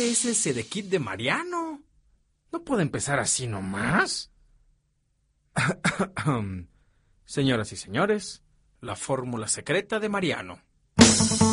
Ese es el Sedekit de Mariano. No puede empezar así nomás. Señoras y señores, la fórmula secreta de Mariano.